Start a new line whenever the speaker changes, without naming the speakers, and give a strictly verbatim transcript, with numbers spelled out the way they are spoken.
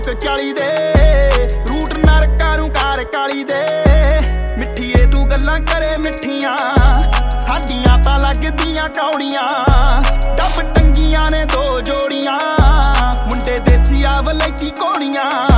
ਚਾਲੀ ਦੇ ਰੂਟ ਨਰਕਾਂ ਨੂੰ ਕਾਰ ਕਾਲੀ ਦੇ ਮਿੱਠੀਏ ਤੂੰ ਗੱਲਾਂ ਕਰੇ ਮਿੱਠੀਆਂ ਸਾਡੀਆਂ ਤਾਂ ਲੱਗਦੀਆਂ ਕੌੜੀਆਂ ਡੱਬ ਟੰਗੀਆਂ ਨੇ ਦੋ ਜੋੜੀਆਂ ਮੁੰਡੇ ਦੇਸੀ ਆ ਵਲੈਤੀ ਕੋੜੀਆਂ।